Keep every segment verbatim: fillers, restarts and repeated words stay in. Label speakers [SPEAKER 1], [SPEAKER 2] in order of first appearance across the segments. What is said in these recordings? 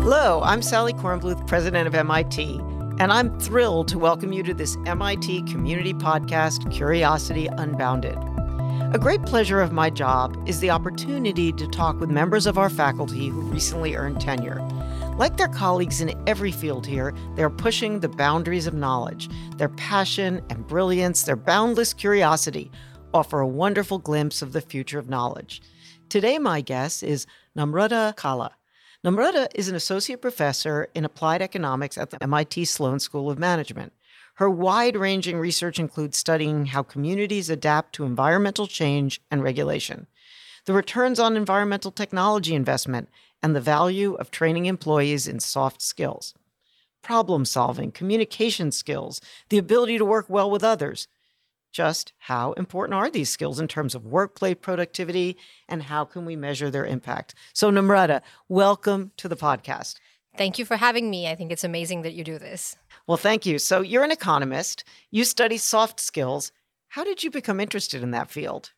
[SPEAKER 1] Hello, I'm Sally Kornbluth, president of M I T, and I'm thrilled to welcome you to this M I T community podcast, Curiosity Unbounded. A great pleasure of my job is the opportunity to talk with members of our faculty who recently earned tenure. Like their colleagues in every field here, they're pushing the boundaries of knowledge. Their passion and brilliance, their boundless curiosity offer a wonderful glimpse of the future of knowledge. Today, my guest is Namrata Kala. Namrata is an associate professor in applied economics at the M I T Sloan School of Management. Her wide-ranging research includes studying how communities adapt to environmental change and regulation, the returns on environmental technology investment, and the value of training employees in soft skills, problem-solving, communication skills, the ability to work well with others. Just how important are these skills in terms of workplace productivity, and how can we measure their impact? So, Namrata, welcome to the podcast.
[SPEAKER 2] Thank you for having me. I think it's amazing that you do this.
[SPEAKER 1] Well, thank you. So you're an economist. You study soft skills. How did you become interested in that field?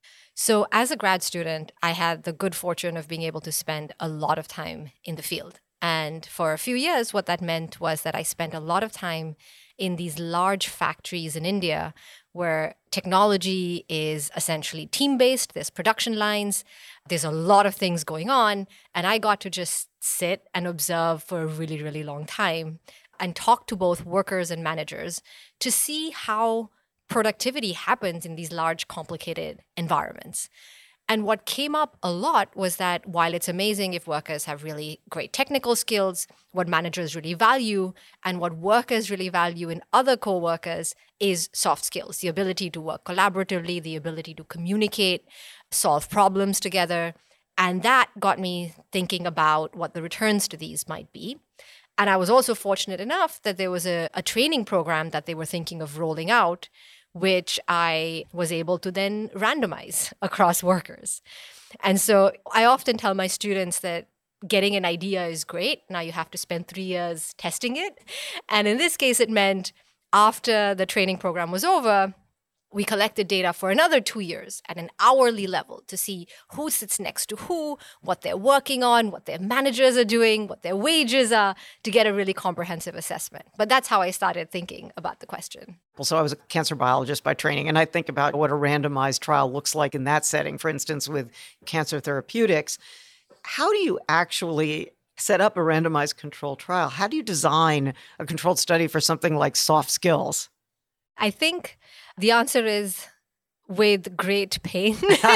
[SPEAKER 2] So as a grad student, I had the good fortune of being able to spend a lot of time in the field. And for a few years, what that meant was that I spent a lot of time in these large factories in India where technology is essentially team-based. There's production lines. There's a lot of things going on. And I got to just sit and observe for a really, really long time and talk to both workers and managers to see how productivity happens in these large, complicated environments. And what came up a lot was that while it's amazing if workers have really great technical skills, what managers really value and what workers really value in other co-workers is soft skills, the ability to work collaboratively, the ability to communicate, solve problems together. And that got me thinking about what the returns to these might be. And I was also fortunate enough that there was a, a training program that they were thinking of rolling out, which I was able to then randomize across workers. And so I often tell my students that getting an idea is great. Now you have to spend three years testing it. And in this case, it meant after the training program was over, we collected data for another two years at an hourly level to see who sits next to who, what they're working on, what their managers are doing, what their wages are, to get a really comprehensive assessment. But that's how I started thinking about the question.
[SPEAKER 1] Well, so I was a cancer biologist by training, and I think about what a randomized trial looks like in that setting, for instance, with cancer therapeutics. How do you actually set up a randomized controlled trial? How do you design a controlled study for something like soft skills?
[SPEAKER 2] I think the answer is with great pain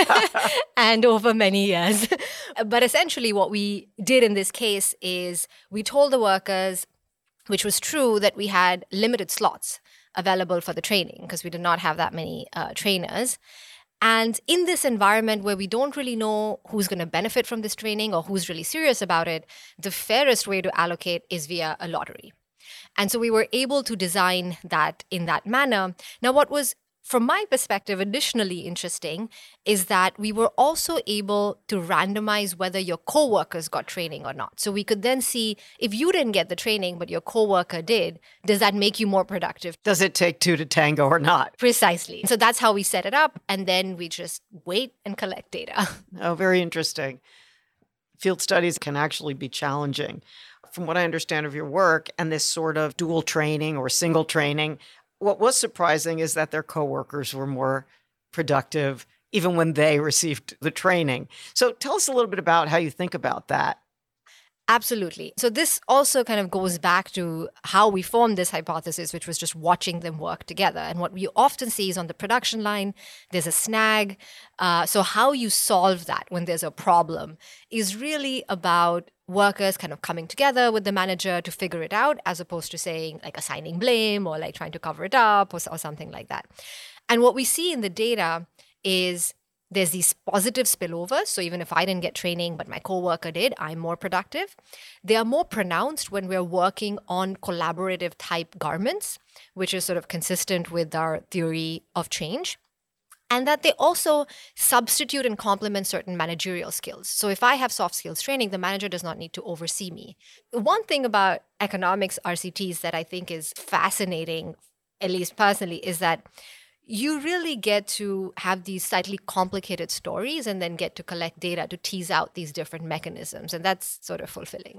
[SPEAKER 2] and over many years. But essentially what we did in this case is we told the workers, which was true, that we had limited slots available for the training because we did not have that many uh, trainers. And in this environment where we don't really know who's going to benefit from this training or who's really serious about it, the fairest way to allocate is via a lottery. And so we were able to design that in that manner. Now, what was, from my perspective, additionally interesting is that we were also able to randomize whether your coworkers got training or not. So we could then see if you didn't get the training, but your coworker did, does that make you more productive?
[SPEAKER 1] Does it take two to tango or not?
[SPEAKER 2] Precisely. So that's how we set it up. And then we just wait and collect data.
[SPEAKER 1] Oh, very interesting. Field studies can actually be challenging. From what I understand of your work and this sort of dual training or single training, what was surprising is that their coworkers were more productive even when they received the training. So tell us a little bit about how you think about that.
[SPEAKER 2] Absolutely. So this also kind of goes back to how we formed this hypothesis, which was just watching them work together. And what we often see is on the production line, there's a snag. Uh, so how you solve that when there's a problem is really about workers kind of coming together with the manager to figure it out, as opposed to saying like assigning blame or like trying to cover it up or, or something like that. And what we see in the data is there's these positive spillovers. So even if I didn't get training, but my coworker did, I'm more productive. They are more pronounced when we're working on collaborative type garments, which is sort of consistent with our theory of change. And that they also substitute and complement certain managerial skills. So if I have soft skills training, the manager does not need to oversee me. One thing about economics R C Ts that I think is fascinating, at least personally, is that you really get to have these slightly complicated stories and then get to collect data to tease out these different mechanisms. And that's sort of fulfilling.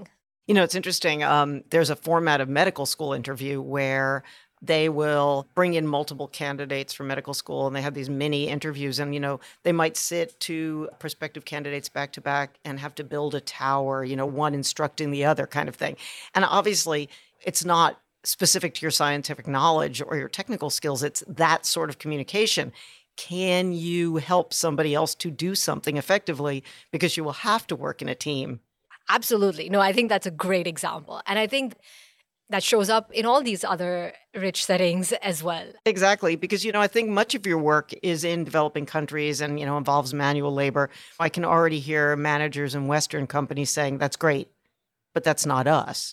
[SPEAKER 1] You know, it's interesting. Um, there's a format of medical school interview where they will bring in multiple candidates from medical school and they have these mini interviews. And, you know, they might sit two prospective candidates back to back and have to build a tower, you know, one instructing the other kind of thing. And obviously, it's not specific to your scientific knowledge or your technical skills. It's that sort of communication. Can you help somebody else to do something effectively? Because you will have to work in a team.
[SPEAKER 2] Absolutely. No, I think that's a great example. And I think that shows up in all these other rich settings as well.
[SPEAKER 1] Exactly. Because, you know, I think much of your work is in developing countries and, you know, involves manual labor. I can already hear managers in Western companies saying, that's great, but that's not us.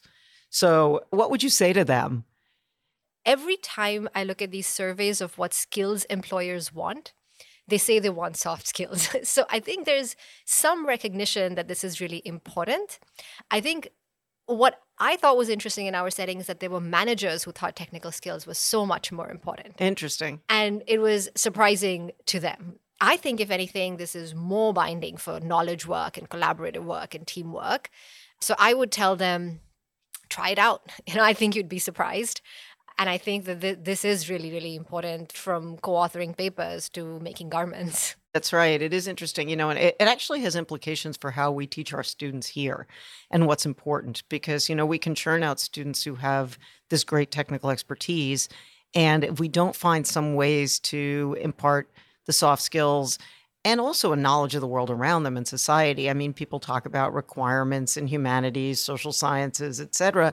[SPEAKER 1] So what would you say to them?
[SPEAKER 2] Every time I look at these surveys of what skills employers want, they say they want soft skills. So I think there's some recognition that this is really important. I think what I thought was interesting in our setting is that there were managers who thought technical skills was so much more important.
[SPEAKER 1] Interesting.
[SPEAKER 2] And it was surprising to them. I think, if anything, this is more binding for knowledge work and collaborative work and teamwork. So I would tell them, try it out. You know, I think you'd be surprised. And I think that th- this is really, really important, from co-authoring papers to making garments.
[SPEAKER 1] That's right. It is interesting, you know, and it, it actually has implications for how we teach our students here and what's important, because, you know, we can churn out students who have this great technical expertise. And if we don't find some ways to impart the soft skills and also a knowledge of the world around them in society, I mean, people talk about requirements in humanities, social sciences, et cetera.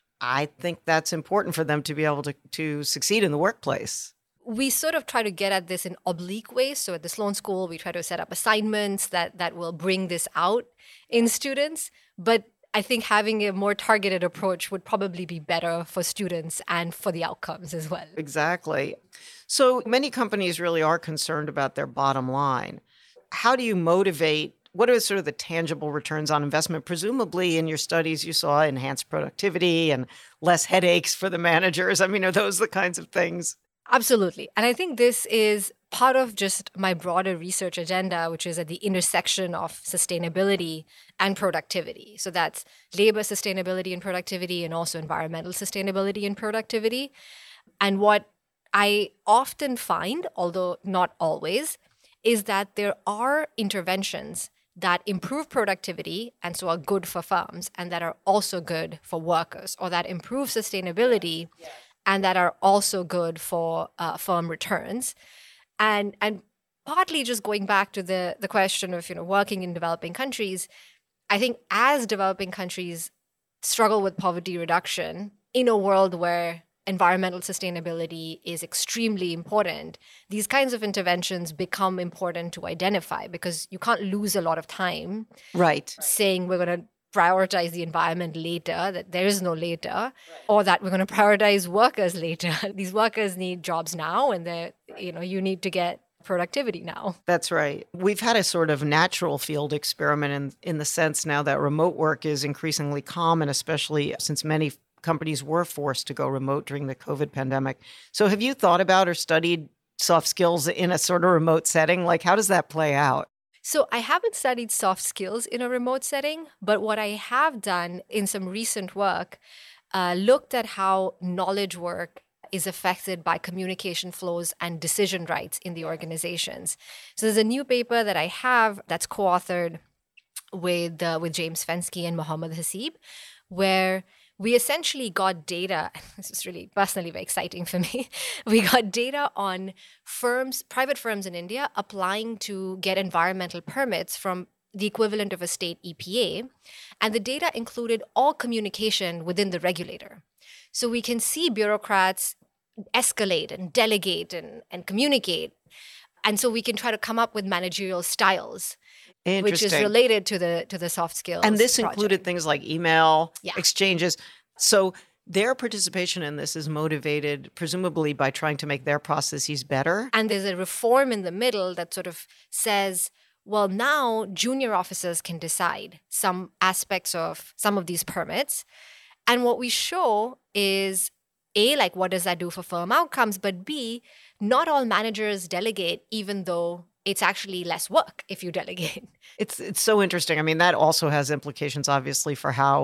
[SPEAKER 1] I think that's important for them to be able to, to succeed in the workplace.
[SPEAKER 2] We sort of try to get at this in oblique ways. So at the Sloan School, we try to set up assignments that, that will bring this out in students. But I think having a more targeted approach would probably be better for students and for the outcomes as well.
[SPEAKER 1] Exactly. So many companies really are concerned about their bottom line. How do you motivate? What are sort of the tangible returns on investment? Presumably in your studies, you saw enhanced productivity and less headaches for the managers. I mean, are those the kinds of things?
[SPEAKER 2] Absolutely. And I think this is part of just my broader research agenda, which is at the intersection of sustainability and productivity. So that's labor sustainability and productivity, and also environmental sustainability and productivity. And what I often find, although not always, is that there are interventions that improve productivity and so are good for firms, and that are also good for workers, or that improve sustainability and that are also good for uh, firm returns. And and partly just going back to the, the question of, you know, working in developing countries, I think as developing countries struggle with poverty reduction in a world where environmental sustainability is extremely important, these kinds of interventions become important to identify, because you can't lose a lot of time
[SPEAKER 1] right
[SPEAKER 2] saying we're going to prioritize the environment later, that there is no later, right, or that we're going to prioritize workers later. These workers need jobs now, and they, you know, you need to get productivity now.
[SPEAKER 1] That's right. We've had a sort of natural field experiment in, in the sense now that remote work is increasingly common, especially since many companies were forced to go remote during the COVID pandemic. So have you thought about or studied soft skills in a sort of remote setting? Like, how does that play out?
[SPEAKER 2] So I haven't studied soft skills in a remote setting, but what I have done in some recent work, uh, looked at how knowledge work is affected by communication flows and decision rights in the organizations. So there's a new paper that I have that's co-authored with, uh, with James Fenske and Mohammed Haseeb, where we essentially got data. This is really personally very exciting for me. We got data on firms, private firms in India applying to get environmental permits from the equivalent of a state E P A. And the data included all communication within the regulator. So we can see bureaucrats escalate and delegate and, and communicate. And so we can try to come up with managerial styles, which is related to the to the soft skills.
[SPEAKER 1] And this
[SPEAKER 2] project.
[SPEAKER 1] included things like email
[SPEAKER 2] yeah.
[SPEAKER 1] exchanges. So their participation in this is motivated presumably by trying to make their processes better.
[SPEAKER 2] And there's a reform in the middle that sort of says, well, now junior officers can decide some aspects of some of these permits. And what we show is, A, like what does that do for firm outcomes? But B, not all managers delegate, even though it's actually less work if you delegate.
[SPEAKER 1] It's it's so interesting. I mean, that also has implications, obviously, for how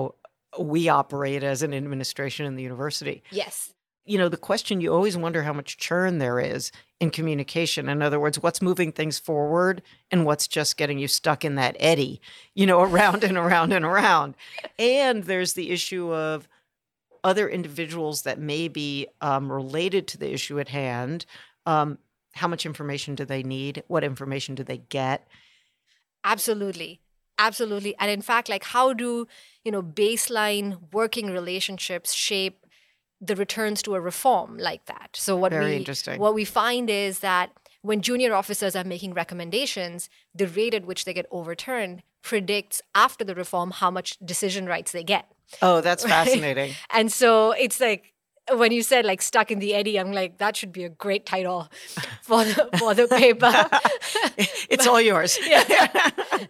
[SPEAKER 1] we operate as an administration in the university.
[SPEAKER 2] Yes.
[SPEAKER 1] You know, the question, you always wonder how much churn there is in communication. In other words, what's moving things forward and what's just getting you stuck in that eddy, you know, around and around and around. And there's the issue of other individuals that may be um, related to the issue at hand. Um, how much information do they need? What information do they get?
[SPEAKER 2] Absolutely. Absolutely. And in fact, like how do, you know, baseline working relationships shape the returns to a reform like that? So what
[SPEAKER 1] Very
[SPEAKER 2] we
[SPEAKER 1] interesting.
[SPEAKER 2] what we find is that when junior officers are making recommendations, the rate at which they get overturned predicts after the reform how much decision rights they get.
[SPEAKER 1] Oh, that's
[SPEAKER 2] Right?
[SPEAKER 1] fascinating.
[SPEAKER 2] And so it's like when you said like stuck in the eddy, I'm like, that should be a great title for the for the paper.
[SPEAKER 1] It's all yours.
[SPEAKER 2] Yeah.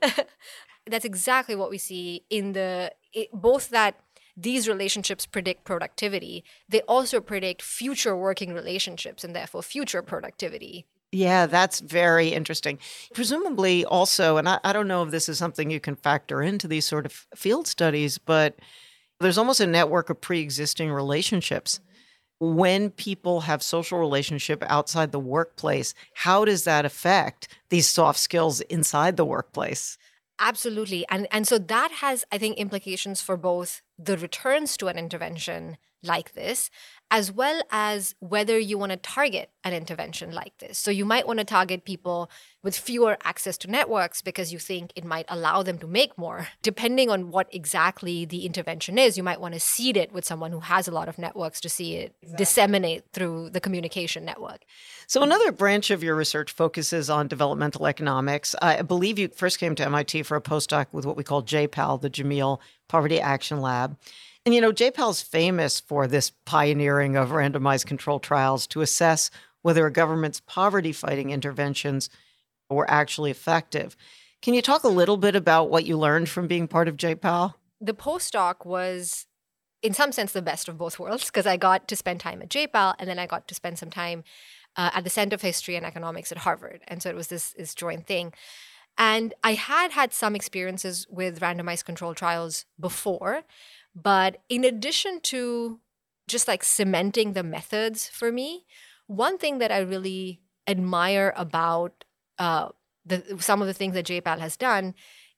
[SPEAKER 2] That's exactly what we see in the it, both that these relationships predict productivity. They also predict future working relationships and therefore future productivity.
[SPEAKER 1] Yeah, that's very interesting. Presumably also, and I, I don't know if this is something you can factor into these sort of field studies, but there's almost a network of pre-existing relationships. When people have social relationship outside the workplace, how does that affect these soft skills inside the workplace?
[SPEAKER 2] Absolutely. And and so that has, I think, implications for both the returns to an intervention like this, as well as whether you want to target an intervention like this. So you might want to target people with fewer access to networks because you think it might allow them to make more. Depending on what exactly the intervention is, you might want to seed it with someone who has a lot of networks to see it exactly. disseminate through the communication network.
[SPEAKER 1] So another branch of your research focuses on developmental economics. I believe you first came to M I T for a postdoc with what we call J PAL, the Jameel Poverty Action Lab. And, you know, J PAL is famous for this pioneering of randomized controlled trials to assess whether a government's poverty-fighting interventions were actually effective. Can you talk a little bit about what you learned from being part of J PAL?
[SPEAKER 2] The postdoc was, in some sense, the best of both worlds because I got to spend time at J PAL and then I got to spend some time uh, at the Center for History and Economics at Harvard. And so it was this, this joint thing. And I had had some experiences with randomized controlled trials before. But in addition to just like cementing the methods for me, one thing that I really admire about uh, the, some of the things that J PAL has done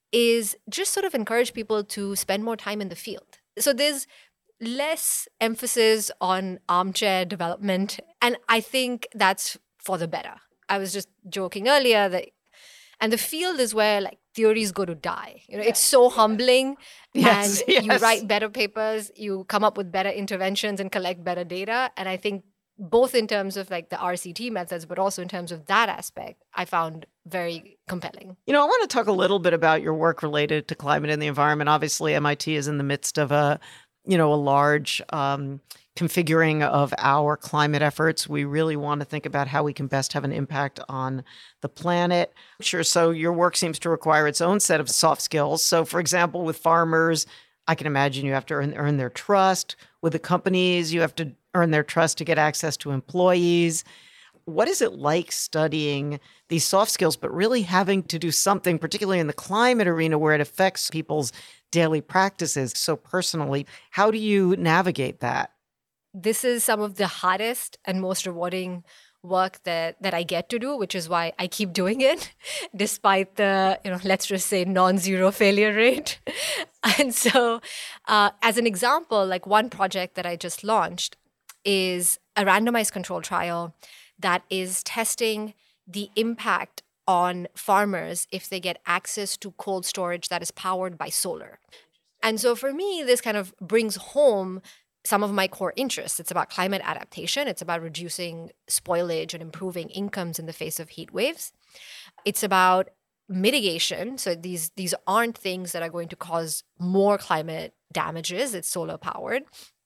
[SPEAKER 2] is just sort of encourage people to spend more time in the field. So there's less emphasis on armchair development. And I think that's for the better. I was just joking earlier that, and the field is where like theories go to die. You know, yeah. It's so humbling.
[SPEAKER 1] Yes,
[SPEAKER 2] and
[SPEAKER 1] yes.
[SPEAKER 2] You write better papers, you come up with better interventions and collect better data. And I think both in terms of like the R C T methods, but also in terms of that aspect, I found very compelling.
[SPEAKER 1] You know, I want to talk a little bit about your work related to climate and the environment. Obviously, M I T is in the midst of a, you know, a large um, configuring of our climate efforts. We really want to think about how we can best have an impact on the planet. Sure. So your work seems to require its own set of soft skills. So, for example, with farmers, I can imagine you have to earn, earn their trust. With the companies, you have to earn their trust to get access to employees. What is it like studying these soft skills, but really having to do something, particularly in the climate arena where it affects people's daily practices so personally? How do you navigate that?
[SPEAKER 2] This is some of the hardest and most rewarding work that, that I get to do, which is why I keep doing it, despite the, you know, let's just say non-zero failure rate. And so uh, as an example, like one project that I just launched is a randomized control trial that is testing the impact on farmers if they get access to cold storage that is powered by solar. And so for me, this kind of brings home some of my core interests. It's about climate adaptation. It's about reducing spoilage and improving incomes in the face of heat waves. It's about mitigation. So these, these aren't things that are going to cause more climate damages. It's solar powered.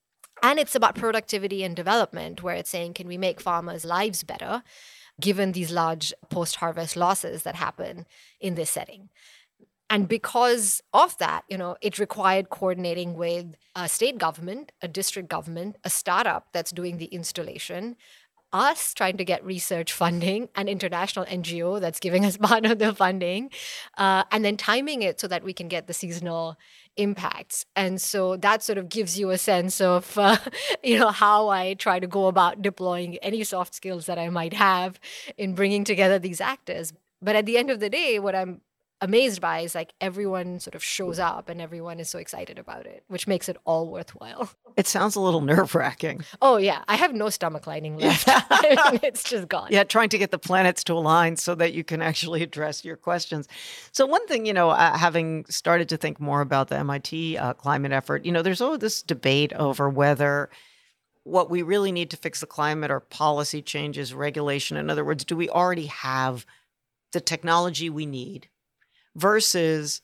[SPEAKER 2] And it's about productivity and development, where it's saying, can we make farmers' lives better given these large post-harvest losses that happen in this setting? And because of that, you know, it required coordinating with a state government, a district government, a startup that's doing the installation, us trying to get research funding, an international N G O that's giving us part of the funding, uh, and then timing it so that we can get the seasonal impacts. And so that sort of gives you a sense of, uh, you know, how I try to go about deploying any soft skills that I might have in bringing together these actors. But at the end of the day, what I'm amazed by is like everyone sort of shows up and everyone is so excited about it, which makes it all worthwhile.
[SPEAKER 1] It sounds a little nerve-wracking.
[SPEAKER 2] Oh, yeah. I have no stomach lining left. I mean, it's just gone.
[SPEAKER 1] Yeah, trying to get the planets to align so that you can actually address your questions. So one thing, you know, uh, having started to think more about the M I T uh, climate effort, you know, there's always this debate over whether what we really need to fix the climate are policy changes, regulation. In other words, do we already have the technology we need versus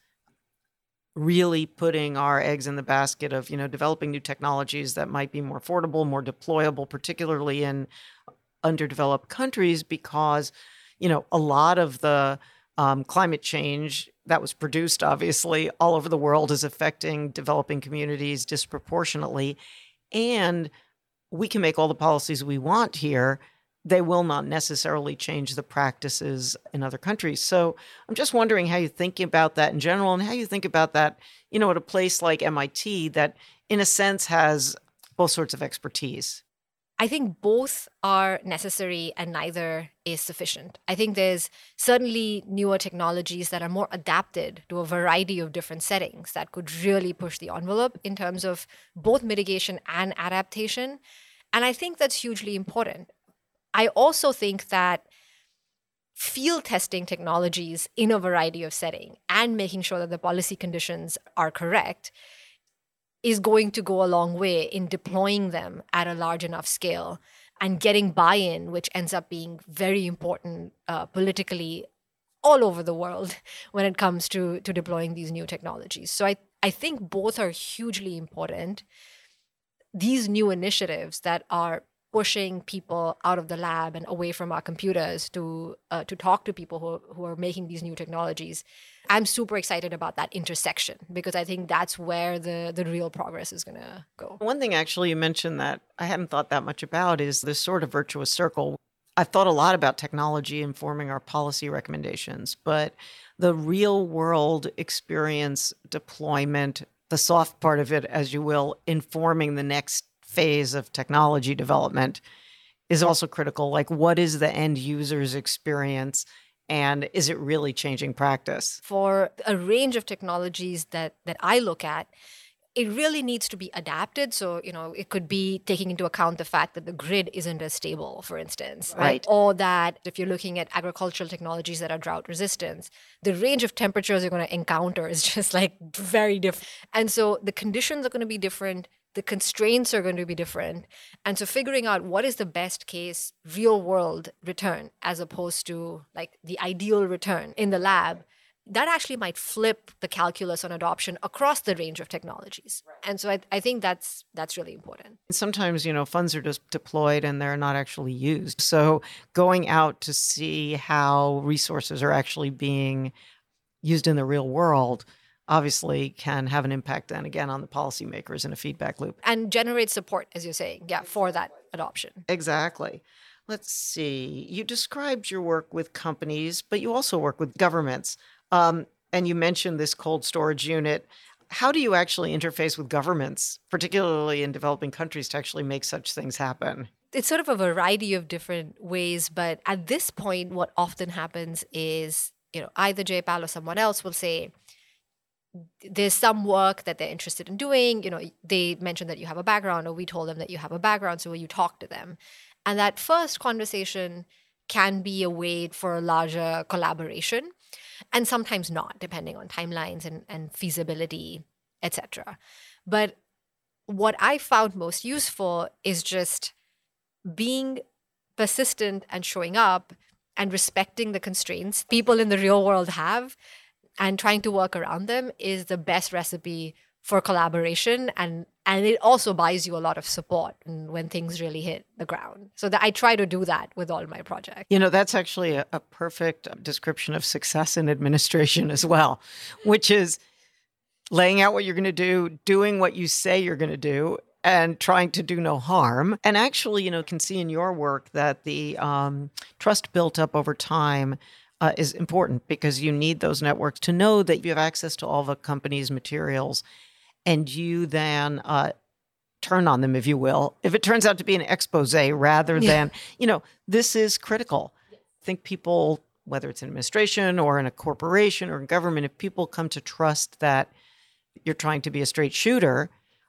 [SPEAKER 1] really putting our eggs in the basket of, you know, developing new technologies that might be more affordable, more deployable, particularly in underdeveloped countries, because, you know, a lot of the um, climate change that was produced, obviously, all over the world is affecting developing communities disproportionately. And we can make all the policies we want here. They will not necessarily change the practices in other countries. So I'm just wondering how you think about that in general and how you think about that, you know, at a place like M I T that in a sense has both sorts of expertise.
[SPEAKER 2] I think both are necessary and neither is sufficient. I think there's certainly newer technologies that are more adapted to a variety of different settings that could really push the envelope in terms of both mitigation and adaptation. And I think that's hugely important. I also think that field testing technologies in a variety of settings and making sure that the policy conditions are correct is going to go a long way in deploying them at a large enough scale and getting buy-in, which ends up being very important uh, politically all over the world when it comes to, to deploying these new technologies. So I, I think both are hugely important. These new initiatives that are pushing people out of the lab and away from our computers to uh, to talk to people who, who are making these new technologies. I'm super excited about that intersection because I think that's where the, the real progress is going to go.
[SPEAKER 1] One thing actually you mentioned that I hadn't thought that much about is this sort of virtuous circle. I've thought a lot about technology informing our policy recommendations, but the real world experience deployment, the soft part of it, as you will, informing the next phase of technology development is also critical. Like, what is the end user's experience? And is it really changing practice?
[SPEAKER 2] For a range of technologies that that I look at, it really needs to be adapted. So, you know, it could be taking into account the fact that the grid isn't as stable, for instance, right? right? Or that if you're looking at agricultural technologies that are drought resistant, the range of temperatures you're going to encounter is just like very different. And so the conditions are going to be different. The constraints are going to be different. And so figuring out what is the best case real world return as opposed to like the ideal return in the lab, that actually might flip the calculus on adoption across the range of technologies. And so I, I think that's that's really important.
[SPEAKER 1] Sometimes, you know, funds are just deployed and they're not actually used. So going out to see how resources are actually being used in the real world obviously can have an impact then again on the policymakers in a feedback loop.
[SPEAKER 2] And generate support, as you're saying, yeah, for that adoption.
[SPEAKER 1] Exactly. Let's see. You described your work with companies, but you also work with governments. Um, and you mentioned this cold storage unit. How do you actually interface with governments, particularly in developing countries, to actually make such things happen?
[SPEAKER 2] It's sort of a variety of different ways, but at this point, what often happens is, you know, either J PAL or someone else will say, there's some work that they're interested in doing. You know, they mentioned that you have a background, or we told them that you have a background, so will you talk to them? And that first conversation can be a way for a larger collaboration, and sometimes not, depending on timelines and, and feasibility, et cetera. But what I found most useful is just being persistent and showing up and respecting the constraints people in the real world have, and trying to work around them is the best recipe for collaboration. And, and it also buys you a lot of support when things really hit the ground. So that I try to do that with all my projects.
[SPEAKER 1] You know, that's actually a, a perfect description of success in administration as well, which is laying out what you're going to do, doing what you say you're going to do, and trying to do no harm. And actually, you know, can see in your work that the um, trust built up over time uh, is important because you need those networks to know that you have access to all the company's materials, and you then uh, turn on them, if you will, if it turns out to be an expose rather
[SPEAKER 2] Yeah.
[SPEAKER 1] than, you know, this is critical. I think people, whether it's in administration or in a corporation or in government, if people come to trust that you're trying to be a straight shooter,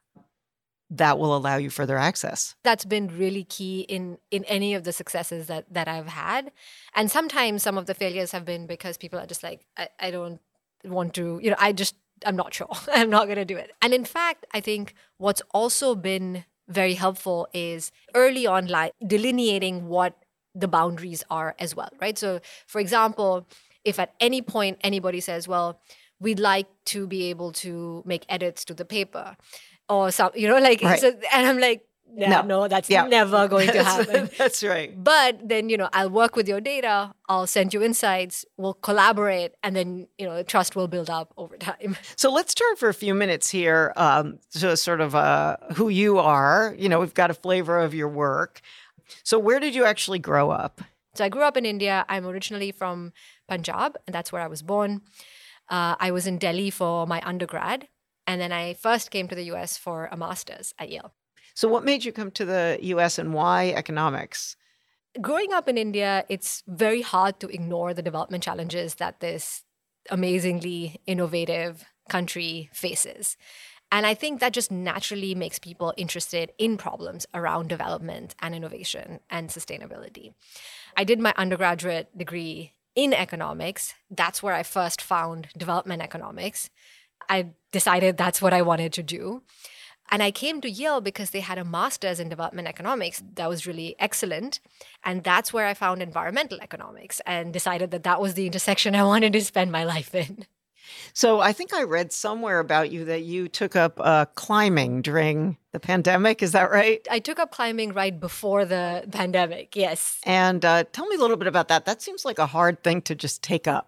[SPEAKER 1] that will allow you further access.
[SPEAKER 2] That's been really key in in any of the successes that that I've had. And sometimes some of the failures have been because people are just like, I, I don't want to, you know, I just, I'm not sure. I'm not going to do it. And in fact, I think what's also been very helpful is early on, like delineating what the boundaries are as well, right? So for example, if at any point anybody says, well, we'd like to be able to make edits to the paper or some, you know, like,
[SPEAKER 1] Right.
[SPEAKER 2] so, and I'm like, yeah,
[SPEAKER 1] No.
[SPEAKER 2] no, that's
[SPEAKER 1] Yeah.
[SPEAKER 2] never going to
[SPEAKER 1] That's-
[SPEAKER 2] happen.
[SPEAKER 1] That's right.
[SPEAKER 2] But then, you know, I'll work with your data, I'll send you insights, we'll collaborate, and then, you know, trust will build up over time.
[SPEAKER 1] So let's turn for a few minutes here um, to sort of uh, who you are. You know, we've got a flavor of your work. So where did you actually grow up?
[SPEAKER 2] So I grew up in India. I'm originally from Punjab, and that's where I was born. Uh, I was in Delhi for my undergrad, and then I first came to the U S for a master's at Yale.
[SPEAKER 1] So what made you come to the U S and why economics?
[SPEAKER 2] Growing up in India, it's very hard to ignore the development challenges that this amazingly innovative country faces. And I think that just naturally makes people interested in problems around development and innovation and sustainability. I did my undergraduate degree in economics. That's where I first found development economics. I decided that's what I wanted to do. And I came to Yale because they had a master's in development economics that was really excellent. And that's where I found environmental economics and decided that that was the intersection I wanted to spend my life in.
[SPEAKER 1] So I think I read somewhere about you that you took up uh, climbing during the pandemic. Is that right?
[SPEAKER 2] I took up climbing right before the pandemic, yes.
[SPEAKER 1] And uh, tell me a little bit about that. That seems like a hard thing to just take up.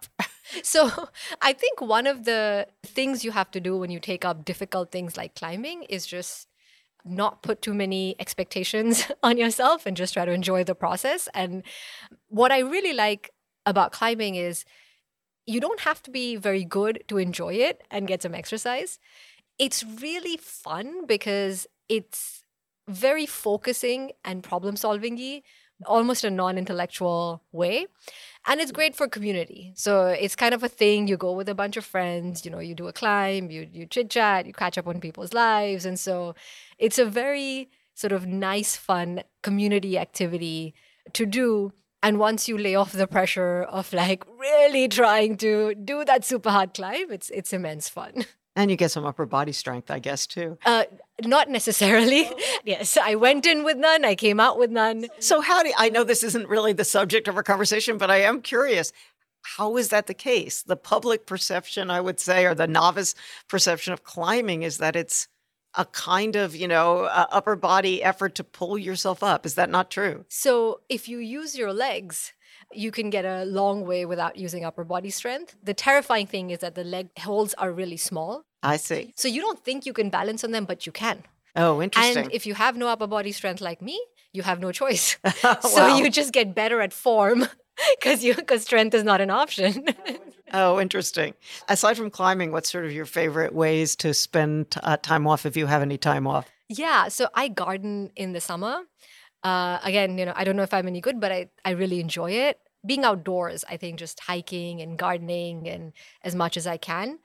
[SPEAKER 2] So I think one of the things you have to do when you take up difficult things like climbing is just not put too many expectations on yourself and just try to enjoy the process. And what I really like about climbing is you don't have to be very good to enjoy it and get some exercise. It's really fun because it's very focusing and problem solving-y, almost a non-intellectual way. And it's great for community. So it's kind of a thing. You go with a bunch of friends, you know, you do a climb, you you chit-chat, you catch up on people's lives. And so it's a very sort of nice, fun community activity to do. And once you lay off the pressure of like really trying to do that super hard climb, it's it's immense fun.
[SPEAKER 1] And you get some upper body strength, I guess, too.
[SPEAKER 2] Uh, not necessarily. Yes, I went in with none. I came out with none.
[SPEAKER 1] So how do you, I know this isn't really the subject of our conversation, but I am curious. How is that the case? The public perception, I would say, or the novice perception of climbing is that it's a kind of, you know, uh, upper body effort to pull yourself up. Is that not true?
[SPEAKER 2] So if you use your legs, you can get a long way without using upper body strength. The terrifying thing is that the leg holds are really small.
[SPEAKER 1] I see.
[SPEAKER 2] So you don't think you can balance on them, but you can.
[SPEAKER 1] Oh, interesting.
[SPEAKER 2] And if you have no upper body strength like me, you have no choice. So
[SPEAKER 1] Wow.
[SPEAKER 2] you just get better at form because you because strength is not an option.
[SPEAKER 1] Oh, interesting. Aside from climbing, what's sort of your favorite ways to spend uh, time off if you have any time off?
[SPEAKER 2] Yeah, so I garden in the summer. Uh, again, you know, I don't know if I'm any good, but I, I really enjoy it. Being outdoors, I think just hiking and gardening and as much as I can.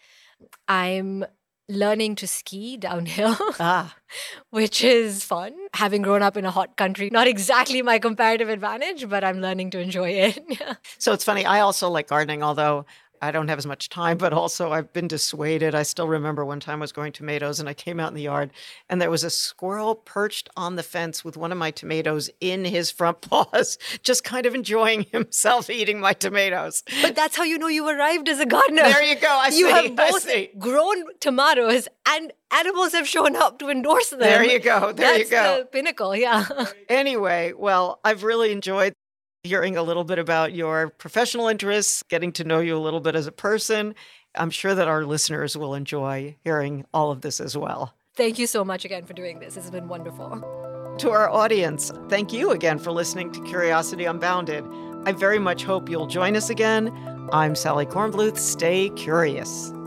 [SPEAKER 2] I'm learning to ski downhill,
[SPEAKER 1] Ah,
[SPEAKER 2] which is fun. Having grown up in a hot country, not exactly my comparative advantage, but I'm learning to enjoy it. Yeah.
[SPEAKER 1] so it's funny. I also like gardening, although I don't have as much time, but also I've been dissuaded. I still remember one time I was growing tomatoes and I came out in the yard and there was a squirrel perched on the fence with one of my tomatoes in his front paws, just kind of enjoying himself eating my tomatoes.
[SPEAKER 2] But that's how you know you arrived as a gardener.
[SPEAKER 1] There you go. I
[SPEAKER 2] You
[SPEAKER 1] see.
[SPEAKER 2] have
[SPEAKER 1] I
[SPEAKER 2] both
[SPEAKER 1] see.
[SPEAKER 2] grown tomatoes and animals have shown up to endorse them.
[SPEAKER 1] There you go. There you
[SPEAKER 2] That's
[SPEAKER 1] go.
[SPEAKER 2] the pinnacle, yeah.
[SPEAKER 1] Anyway, well, I've really enjoyed hearing a little bit about your professional interests, getting to know you a little bit as a person. I'm sure that our listeners will enjoy hearing all of this as well.
[SPEAKER 2] Thank you so much again for doing this. This has been wonderful.
[SPEAKER 1] To our audience, thank you again for listening to Curiosity Unbounded. I very much hope you'll join us again. I'm Sally Kornbluth. Stay curious.